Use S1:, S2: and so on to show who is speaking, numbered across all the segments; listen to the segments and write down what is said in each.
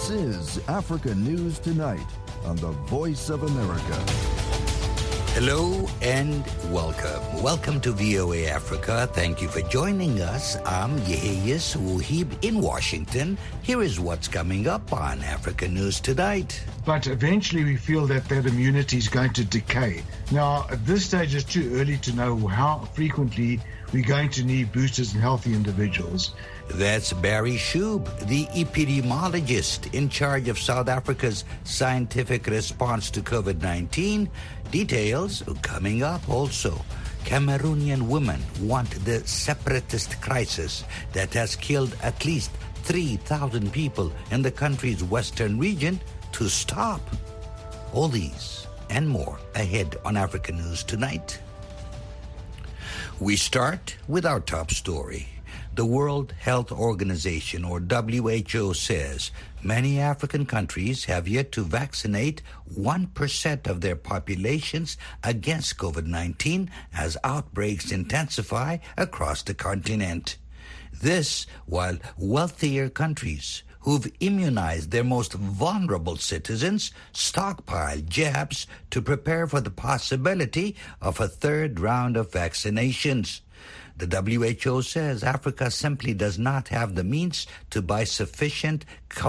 S1: This is Africa News Tonight on the Voice of America.
S2: Hello and welcome. Welcome to VOA Africa. Thank you for joining us. I'm Yeheyes Wuhib in Washington. Here is what's coming up on Africa News Tonight.
S3: But eventually we feel that immunity is going to decay. Now, at this stage, it's too early to know how frequently we're going to need boosters in healthy individuals.
S2: That's Barry Shube, the epidemiologist in charge of South Africa's scientific response to COVID-19. Details coming up also. Cameroonian women want the separatist crisis that has killed at least 3,000 people in the country's western region to stop. All these and more ahead on Africa News Tonight. We start with our top story. The World Health Organization, or WHO, says many African countries have yet to vaccinate 1% of their populations against COVID-19 as outbreaks intensify across the continent. This while wealthier countries who've immunized their most vulnerable citizens stockpile jabs to prepare for the possibility of a third round of vaccinations. The WHO says Africa simply does not have the means to buy sufficient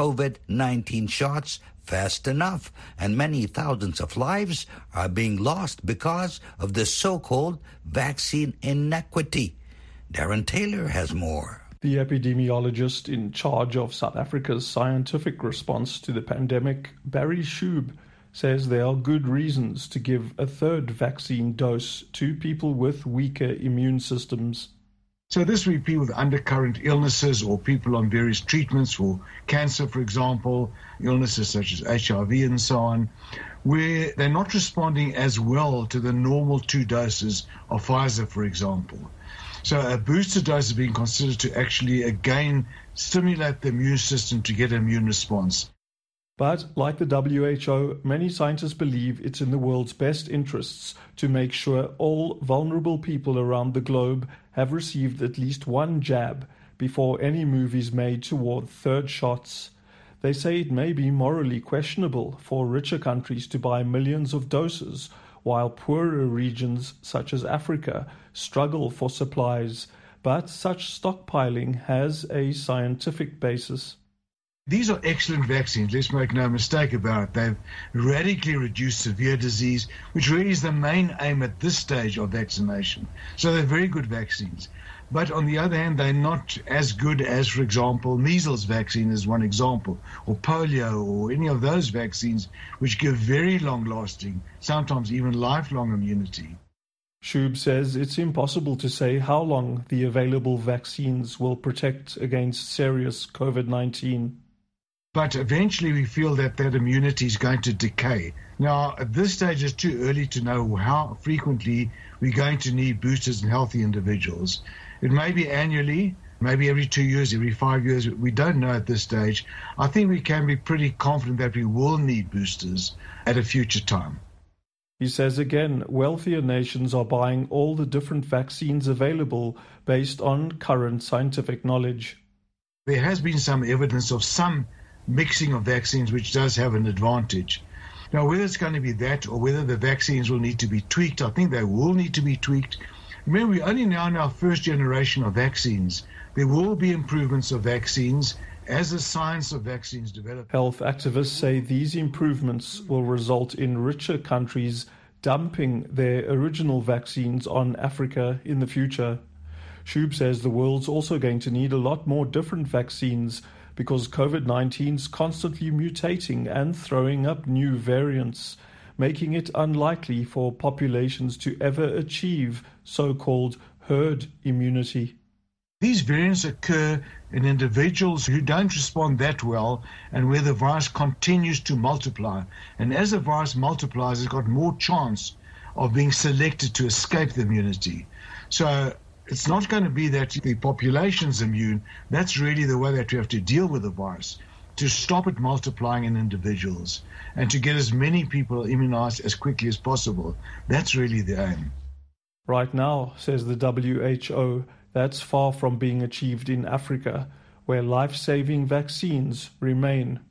S2: COVID-19 shots fast enough, and many thousands of lives are being lost because of the so-called vaccine inequity. Darren Taylor has more.
S4: The epidemiologist in charge of South Africa's scientific response to the pandemic, Barry Shube, says there are good reasons to give a third vaccine dose to people with weaker immune systems.
S3: So this would be people with undercurrent illnesses or people on various treatments for cancer, for example, illnesses such as HIV and so on, where they're not responding as well to the normal 2 doses of Pfizer, for example. So a booster dose is being considered to actually, again, stimulate the immune system to get an immune response.
S4: But, like the WHO, many scientists believe it's in the world's best interests to make sure all vulnerable people around the globe have received at least 1 jab before any move is made toward third shots. They say it may be morally questionable for richer countries to buy millions of doses, while poorer regions such as Africa struggle for supplies. But such stockpiling has a scientific basis.
S3: These are excellent vaccines, let's make no mistake about it. They've radically reduced severe disease, which really is the main aim at this stage of vaccination. So they're very good vaccines. But on the other hand, they're not as good as, for example, measles vaccine is one example, or polio, or any of those vaccines which give very long-lasting, sometimes even lifelong immunity.
S4: Shube says it's impossible to say how long the available vaccines will protect against serious COVID-19.
S3: But eventually we feel that immunity is going to decay. Now, at this stage, it's too early to know how frequently we're going to need boosters in healthy individuals. It may be annually, maybe every 2 years, every 5 years. We don't know at this stage. I think we can be pretty confident that we will need boosters at a future time.
S4: He says again, wealthier nations are buying all the different vaccines available based on current scientific knowledge.
S3: There has been some evidence of some mixing of vaccines which does have an advantage. Now, whether it's going to be that or whether the vaccines will need to be tweaked, I think they will need to be tweaked. Remember, we're only now in our first generation of vaccines. There will be improvements of vaccines as the science of vaccines develops.
S4: Health activists say these improvements will result in richer countries dumping their original vaccines on Africa in the future. Shube says the world's also going to need a lot more different vaccines because COVID-19 is constantly mutating and throwing up new variants, making it unlikely for populations to ever achieve so-called herd immunity.
S3: These variants occur in individuals who don't respond that well and where the virus continues to multiply. And as the virus multiplies, it's got more chance of being selected to escape the immunity. So it's not going to be that the population's immune. That's really the way that we have to deal with the virus, to stop it multiplying in individuals and to get as many people immunized as quickly as possible. That's really the aim.
S4: Right now, says the WHO, that's far from being achieved in Africa, where life-saving vaccines remain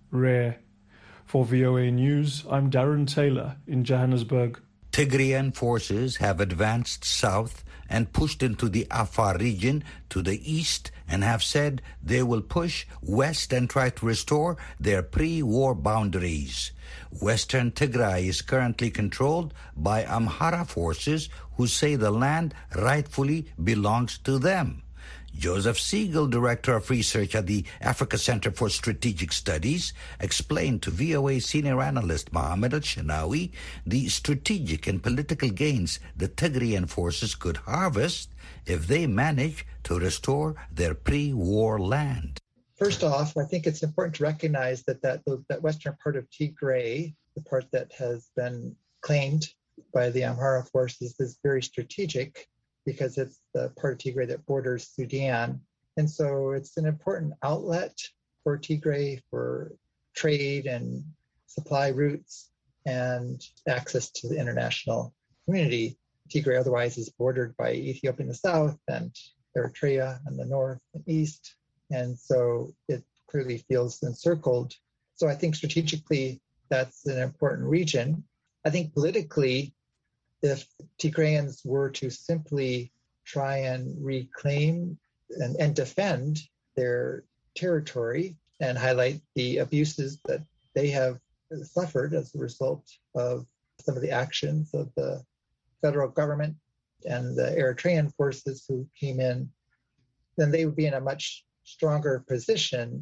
S4: rare. For VOA News, I'm Darren Taylor in Johannesburg.
S2: Tigrayan forces have advanced south and pushed into the Afar region to the east and have said they will push west and try to restore their pre-war boundaries. Western Tigray is currently controlled by Amhara forces who say the land rightfully belongs to them. Joseph Siegel, Director of Research at the Africa Center for Strategic Studies, explained to VOA senior analyst Mohammed Al-Shinawi the strategic and political gains the Tigrayan forces could harvest if they manage to restore their pre-war land.
S5: First off, I think it's important to recognize that western part of Tigray, the part that has been claimed by the Amhara forces, is very strategic, because it's the part of Tigray that borders Sudan. And so it's an important outlet for Tigray for trade and supply routes and access to the international community. Tigray otherwise is bordered by Ethiopia in the south and Eritrea in the north and east. And so it clearly feels encircled. So I think strategically, that's an important region. I think politically, if Tigrayans were to simply try and reclaim and defend their territory and highlight the abuses that they have suffered as a result of some of the actions of the federal government and the Eritrean forces who came in, then they would be in a much stronger position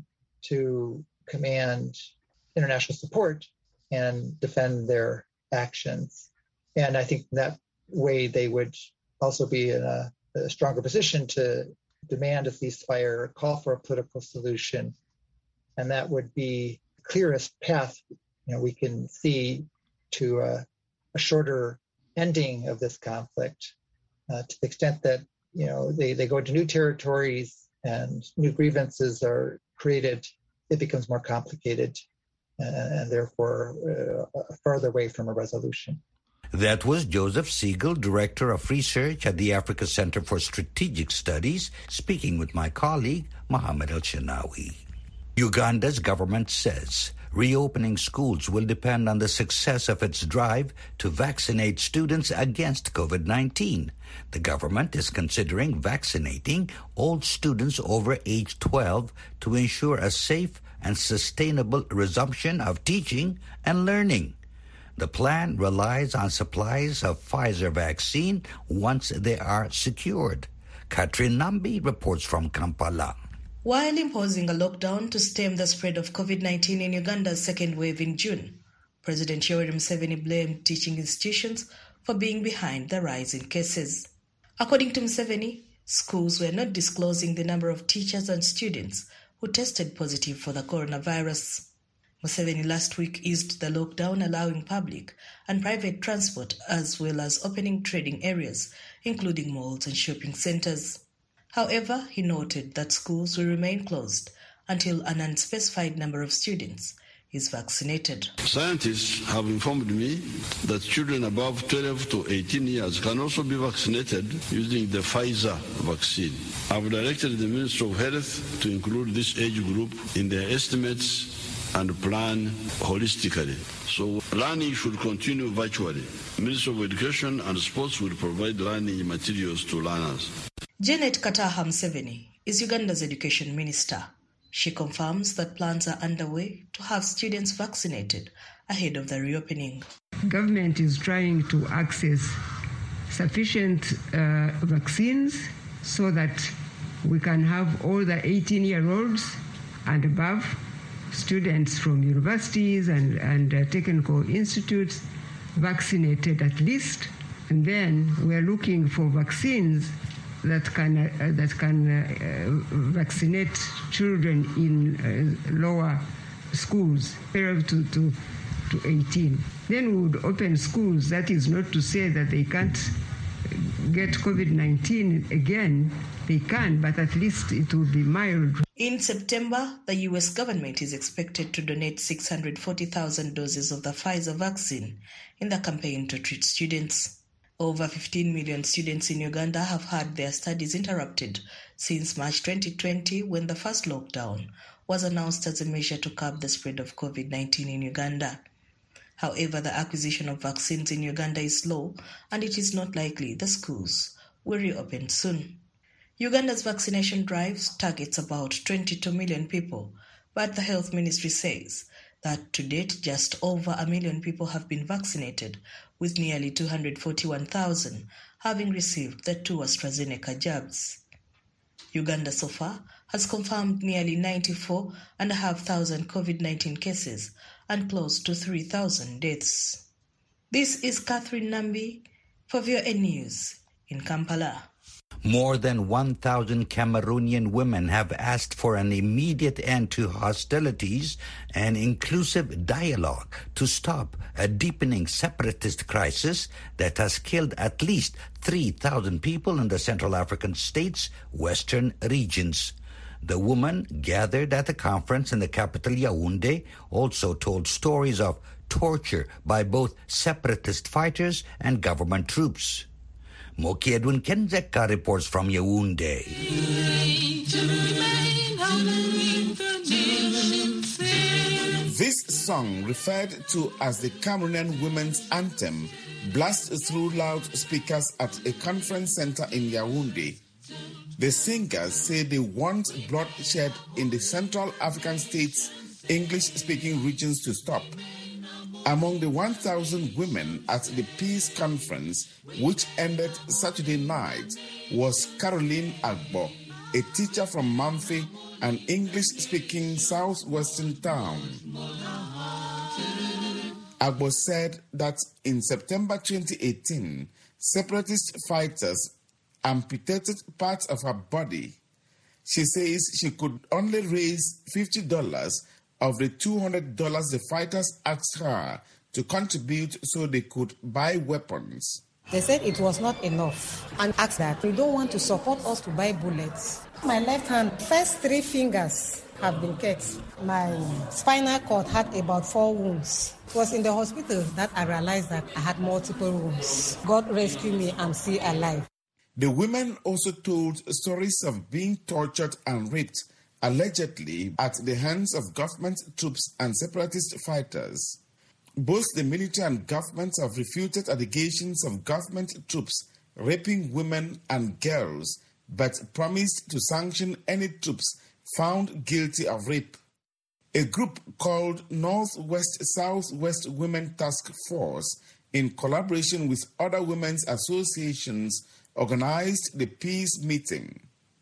S5: to command international support and defend their actions. And I think that way they would also be in a stronger position to demand a ceasefire, call for a political solution. And that would be the clearest path we can see to a shorter ending of this conflict, to the extent that they go into new territories and new grievances are created. It becomes more complicated and therefore farther away from a resolution.
S2: That was Joseph Siegel, Director of Research at the Africa Center for Strategic Studies, speaking with my colleague, Mohammed Al-Shinawi. Uganda's government says reopening schools will depend on the success of its drive to vaccinate students against COVID-19. The government is considering vaccinating all students over age 12 to ensure a safe and sustainable resumption of teaching and learning. The plan relies on supplies of Pfizer vaccine once they are secured. Katrin Nambi reports from Kampala.
S6: While imposing a lockdown to stem the spread of COVID-19 in Uganda's second wave in June, President Yoweri Museveni blamed teaching institutions for being behind the rise in cases. According to Museveni, schools were not disclosing the number of teachers and students who tested positive for the coronavirus. Museveni last week eased the lockdown, allowing public and private transport as well as opening trading areas, including malls and shopping centers. However, he noted that schools will remain closed until an unspecified number of students is vaccinated.
S7: Scientists have informed me that children above 12 to 18 years can also be vaccinated using the Pfizer vaccine. I've directed the Ministry of Health to include this age group in their estimates and plan holistically. So learning should continue virtually. Ministry of Education and Sports will provide learning materials to learners.
S6: Janet Kataha Museveni is Uganda's education minister. She confirms that plans are underway to have students vaccinated ahead of the reopening.
S8: Government is trying to access sufficient vaccines so that we can have all the 18-year-olds and above students from universities and technical institutes vaccinated at least. And then we're looking for vaccines that can vaccinate children in lower schools, 12 to 18. Then we would open schools. That is not to say that they can't get COVID-19 again. They can, but at least it will be mild.
S6: In September, the U.S. government is expected to donate 640,000 doses of the Pfizer vaccine in the campaign to treat students. Over 15 million students in Uganda have had their studies interrupted since March 2020, when the first lockdown was announced as a measure to curb the spread of COVID-19 in Uganda. However, the acquisition of vaccines in Uganda is slow, and it is not likely the schools will reopen soon. Uganda's vaccination drive targets about 22 million people, but the Health Ministry says that to date just over 1 million people have been vaccinated, with nearly 241,000 having received the 2 AstraZeneca jabs. Uganda so far has confirmed nearly 94,500 COVID-19 cases and close to 3,000 deaths. This is Catherine Nambi for VOA News in Kampala.
S2: More than 1,000 Cameroonian women have asked for an immediate end to hostilities and inclusive dialogue to stop a deepening separatist crisis that has killed at least 3,000 people in the Central African states' western regions. The women gathered at the conference in the capital Yaoundé also told stories of torture by both separatist fighters and government troops. Moki Edwin Kenzeka reports from Yaoundé.
S9: This song, referred to as the Cameroonian Women's Anthem, blasts through loudspeakers at a conference center in Yaoundé. The singers say they want bloodshed in the Central African states' English-speaking regions to stop. Among the 1,000 women at the peace conference, which ended Saturday night, was Caroline Agbo, a teacher from Mamfe, an English-speaking southwestern town. Agbo said that in September 2018, separatist fighters amputated parts of her body. She says she could only raise $50 of the $200 the fighters asked her to contribute so they could buy weapons.
S10: They said it was not enough and asked that we don't want to support us to buy bullets. My left hand, first 3 fingers have been cut. My spinal cord had about 4 wounds. It was in the hospital that I realized that I had multiple wounds. God rescued me, I'm still alive.
S9: The women also told stories of being tortured and raped, allegedly at the hands of government troops and separatist fighters. Both the military and government have refuted allegations of government troops raping women and girls, but promised to sanction any troops found guilty of rape. A group called Northwest Southwest Women Task Force, in collaboration with other women's associations, organized the peace meeting.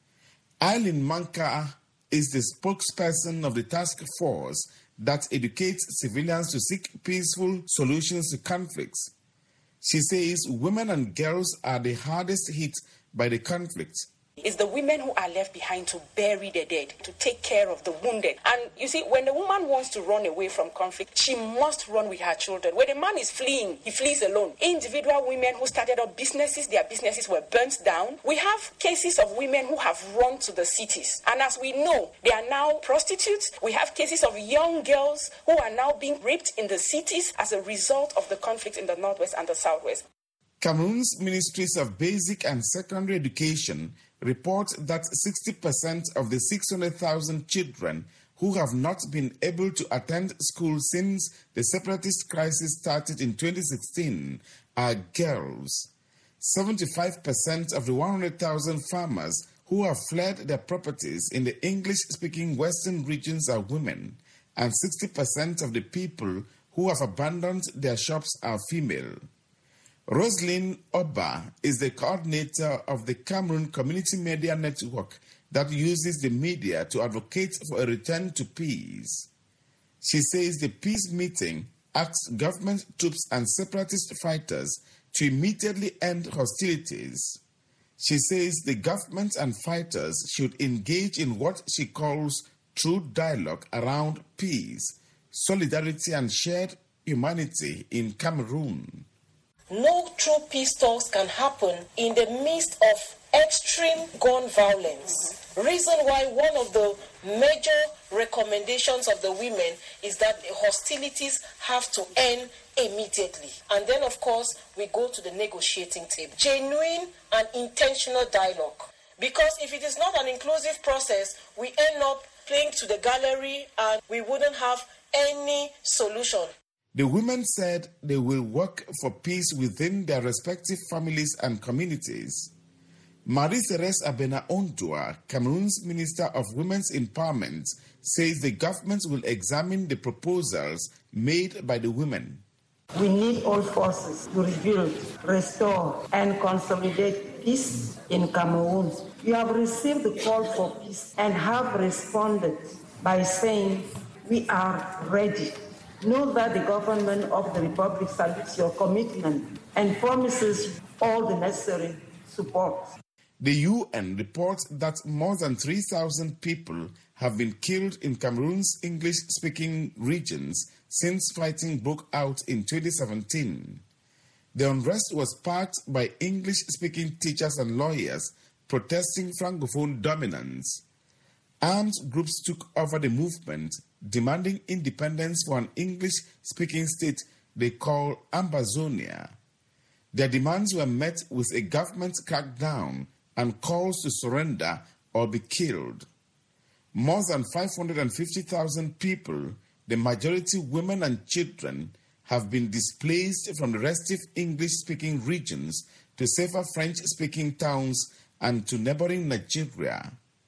S9: Eileen Manka is the spokesperson of the task force that educates civilians to seek peaceful solutions to conflicts. She says women and girls are the hardest hit by the conflict.
S11: It's the women who are left behind to bury the dead, to take care of the wounded. And you see, when the woman wants to run away from conflict, she must run with her children. When the man is fleeing, he flees alone. Individual women who started up businesses, their businesses were burnt down. We have cases of women who have run to the cities. And as we know, they are now prostitutes. We have cases of young girls who are now being raped in the cities as a result of the conflict in the Northwest and the Southwest.
S9: Cameroon's Ministries of Basic and Secondary Education report that 60% of the 600,000 children who have not been able to attend school since the separatist crisis started in 2016 are girls. 75% of the 100,000 farmers who have fled their properties in the English-speaking western regions are women, and 60% of the people who have abandoned their shops are female. Roslyn Oba is the coordinator of the Cameroon Community Media Network that uses the media to advocate for a return to peace. She says the peace meeting asks government troops and separatist fighters to immediately end hostilities. She says the government and fighters should engage in what she calls true dialogue around peace, solidarity, and shared humanity in Cameroon.
S11: No true peace talks can happen in the midst of extreme gun violence.
S12: Reason why one of the major recommendations of the women is that the hostilities have to end immediately. And then, of course, we go to the negotiating table. Genuine and intentional dialogue. Because if it is not an inclusive process, we end up playing to the gallery and we wouldn't have any solution.
S9: The women said they will work for peace within their respective families and communities. Marie-Therese Abena-Ondua, Cameroon's Minister of Women's Empowerment, says the government will examine the proposals made by the women.
S13: We need all forces to rebuild, restore, and consolidate peace in Cameroon. You have received the call for peace and have responded by saying, we are ready. Know that the government of the Republic salutes your commitment and promises all the necessary support.
S9: The UN reports that more than 3,000 people have been killed in Cameroon's English-speaking regions since fighting broke out in 2017. The unrest was sparked by English-speaking teachers and lawyers protesting Francophone dominance. Armed groups took over the movement, demanding independence for an English-speaking state they call Ambazonia. Their demands were met with a government crackdown and calls to surrender or be killed. More than 550,000 people, the majority women and children, have been displaced from the restive English-speaking regions to safer French-speaking towns and to neighboring Nigeria.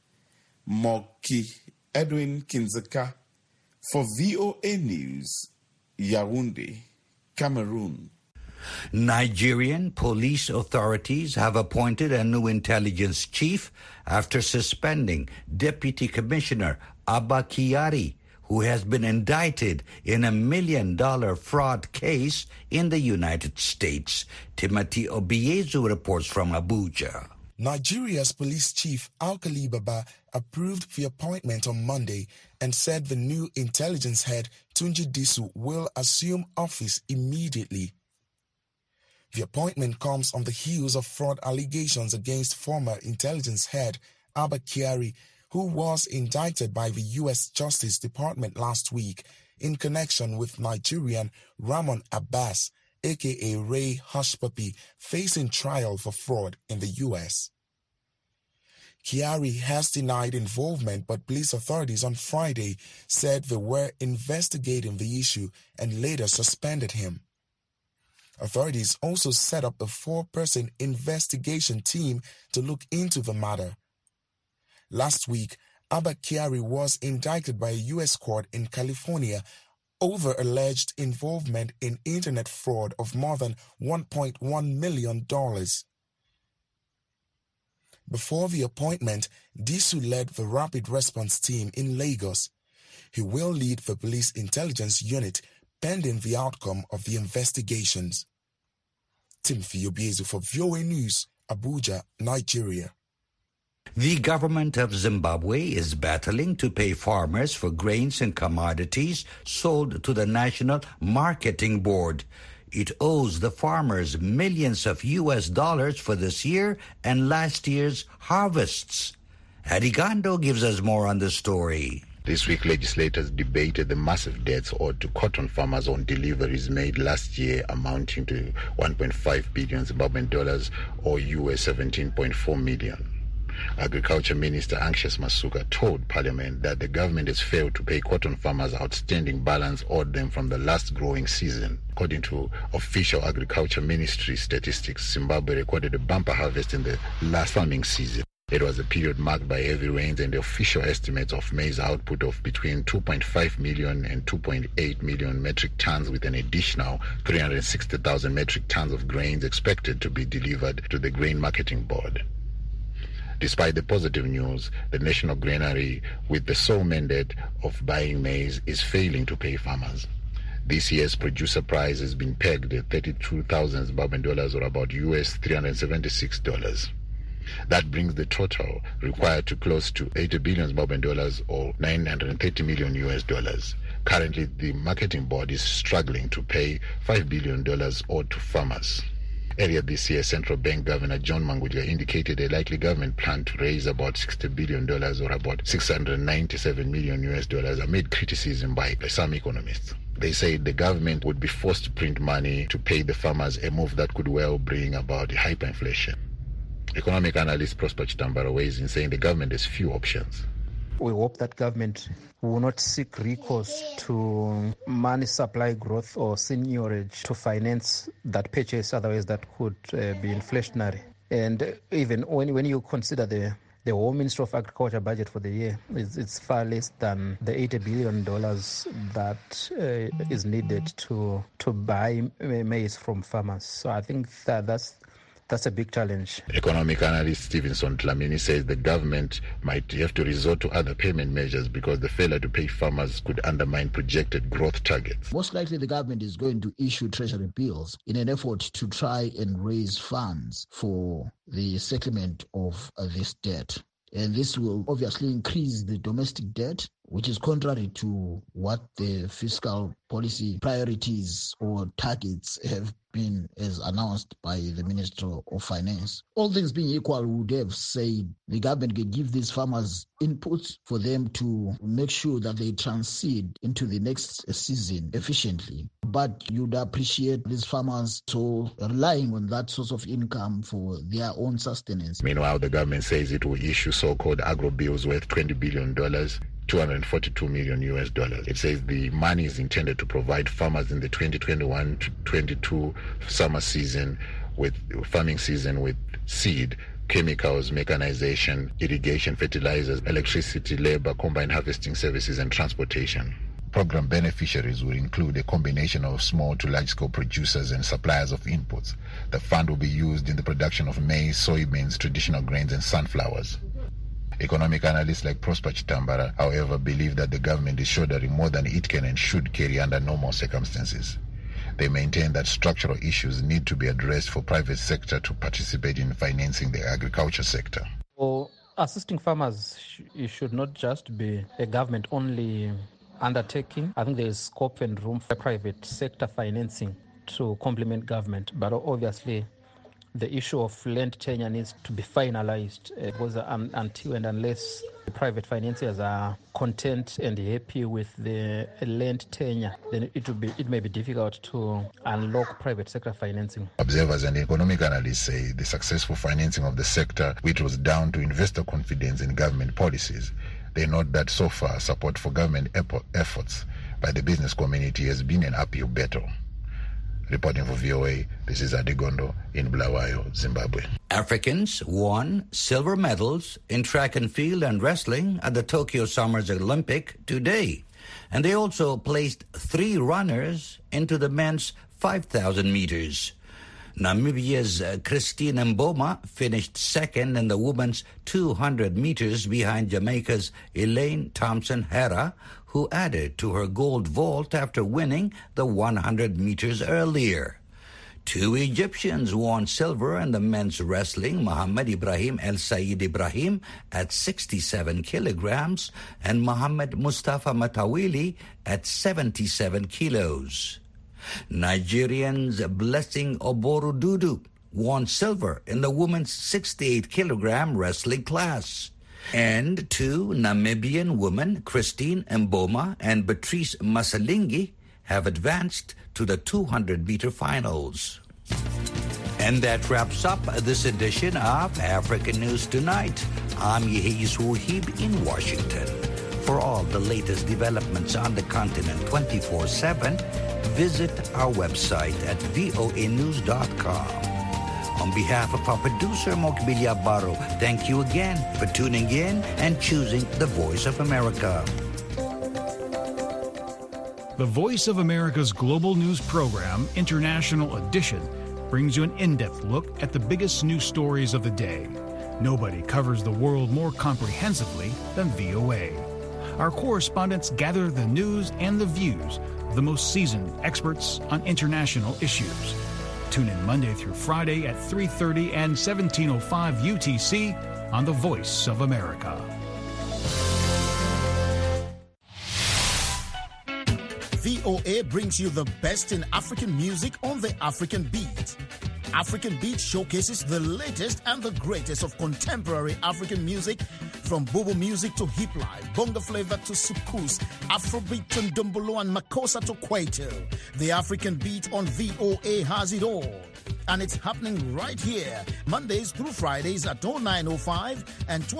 S9: Moki Edwin Kinzeka for VOA News, Yaoundé, Cameroon.
S2: Nigerian police authorities have appointed a new intelligence chief after suspending Deputy Commissioner Abba Kyari, who has been indicted in a $1 million fraud case in the United States. Timothy Obiezu reports from Abuja.
S14: Nigeria's police chief Alkali Baba approved the appointment on Monday and said the new intelligence head Tunji Disu will assume office immediately. The appointment comes on the heels of fraud allegations against former intelligence head Abba Kyari, who was indicted by the U.S. Justice Department last week in connection with Nigerian Ramon Abbas, a.k.a. Ray Hushpuppi, facing trial for fraud in the U.S. Kyari has denied involvement, but police authorities on Friday said they were investigating the issue and later suspended him. Authorities also set up a 4-person investigation team to look into the matter. Last week, Abba Kyari was indicted by a U.S. court in California over alleged involvement in internet fraud of more than $1.1 million. Before the appointment, Disu led the Rapid Response Team in Lagos. He will lead the police intelligence unit pending the outcome of the investigations. Timothy Obiezu for VOA News, Abuja, Nigeria.
S2: The government of Zimbabwe is battling to pay farmers for grains and commodities sold to the National Marketing Board. It owes the farmers millions of US dollars for this year and last year's harvests. Harigando gives us more on the story.
S15: This week, legislators debated the massive debts owed to cotton farmers on deliveries made last year, amounting to 1.5 billion Zimbabwean dollars or US 17.4 million. Agriculture Minister Anxious Masuka told Parliament that the government has failed to pay cotton farmers outstanding balance owed them from the last growing season. According to official Agriculture Ministry statistics, Zimbabwe recorded a bumper harvest in the last farming season. It was a period marked by heavy rains, and the official estimates of maize output of between 2.5 million and 2.8 million metric tons, with an additional 360,000 metric tons of grains expected to be delivered to the Grain Marketing Board. Despite the positive news, the National Granary, with the sole mandate of buying maize, is failing to pay farmers. This year's producer price has been pegged at 32,000 Zimbabwean dollars, or about US $376. That brings the total required to close to 80 billion Zimbabwean dollars, or 930 million US dollars. Currently, the marketing board is struggling to pay $5 billion owed to farmers. Earlier this year, Central Bank Governor John Mangudya indicated a likely government plan to raise about $60 billion or about $697 million amid criticism by some economists. They say the government would be forced to print money to pay the farmers, a move that could well bring about hyperinflation. Economic analyst Prosper Chitambara weighs in saying the government has few options.
S16: We hope that government will not seek recourse to money supply growth or seigniorage to finance that purchase, otherwise that could be inflationary. And even when you consider the Home Ministry of Agriculture budget for the year, it's far less than the $80 billion that is needed to buy maize from farmers. So I think that's a big challenge.
S15: Economic analyst Stevenson Dlamini says the government might have to resort to other payment measures because the failure to pay farmers could undermine projected growth targets.
S17: Most likely the government is going to issue treasury bills in an effort to try and raise funds for the settlement of this debt. And this will obviously increase the domestic debt, which is contrary to what the fiscal policy priorities or targets have been as announced by the Minister of Finance. All things being equal, we would have said the government can give these farmers input for them to make sure that they transit into the next season efficiently. But you'd appreciate these farmers so relying on that source of income for their own sustenance.
S15: Meanwhile, the government says it will issue so-called agro bills worth $20 billion. $242 million. It says the money is intended to provide farmers in the 2021-22 summer season with farming season with seed, chemicals, mechanization, irrigation, fertilizers, electricity, labor, combined harvesting services, and transportation. Program beneficiaries will include a combination of small to large-scale producers and suppliers of inputs. The fund will be used in the production of maize, soybeans, traditional grains, and sunflowers. Economic analysts like Prosper Chitambara, however, believe that the government is shouldering more than it can and should carry under normal circumstances. They maintain that structural issues need to be addressed for private sector to participate in financing the agriculture sector.
S16: For assisting farmers, it should not just be a government-only undertaking. I think there is scope and room for private sector financing to complement government, but obviously the issue of land tenure needs to be finalized because until and unless the private financiers are content and happy with the land tenure, then it may be difficult to unlock private sector financing.
S15: Observers and economic analysts say the successful financing of the sector, which was down to investor confidence in government policies. They note that so far support for government efforts by the business community has been an uphill battle. Reporting for VOA, this is Adegondo in Bulawayo, Zimbabwe.
S2: Africans won silver medals in track and field and wrestling at the Tokyo Summers Olympic today. And they also placed 3 runners into the men's 5,000 meters. Namibia's Christine Mboma finished second in the women's 200 meters behind Jamaica's Elaine Thompson-Herah, who added to her gold vault after winning the 100 meters earlier. 2 Egyptians won silver in the men's wrestling, Mohammed Ibrahim El Said Ibrahim at 67 kilograms and Mohammed Mustafa Matawili at 77 kilos. Nigerians Blessing Oborududu won silver in the women's 68-kilogram wrestling class. And 2 Namibian women, Christine Mboma and Beatrice Masalingi, have advanced to the 200-meter finals. And that wraps up this edition of African News Tonight. I'm Yehiz Wahib in Washington. For all the latest developments on the continent 24/7, visit our website at voanews.com. On behalf of our producer, Mokbilia Baro, thank you again for tuning in and choosing the Voice of America.
S18: The Voice of America's global news program, International Edition, brings you an in-depth look at the biggest news stories of the day. Nobody covers the world more comprehensively than VOA. Our correspondents gather the news and the views of the most seasoned experts on international issues. Tune in Monday through Friday at 3:30 and 17:05 UTC on The Voice of America.
S19: VOA brings you the best in African music on the African beat. African Beat showcases the latest and the greatest of contemporary African music, from Bobo music to hip life, bongo flavor to soukous, Afrobeat to ndombolo and makossa to kwaito. The African Beat on VOA has it all. And it's happening right here, Mondays through Fridays at 09:05 and